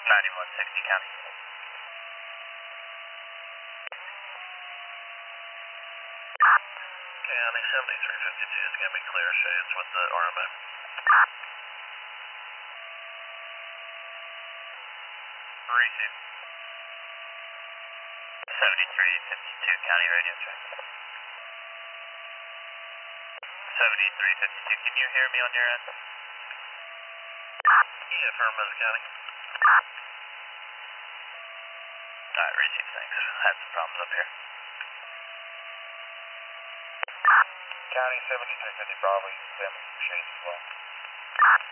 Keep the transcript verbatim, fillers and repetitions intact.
ninety-one sixty County. County seventy-three fifty-two is going to be clear shades with the R M A. three two. seventy-three fifty-two County radio check. seventy-three fifty-two, can you hear me on your end? Yeah, affirm, Miss County. Alright, receive, thanks. Had some problems up here. County seventy-three fifty Bravo, you can send me some shades as well.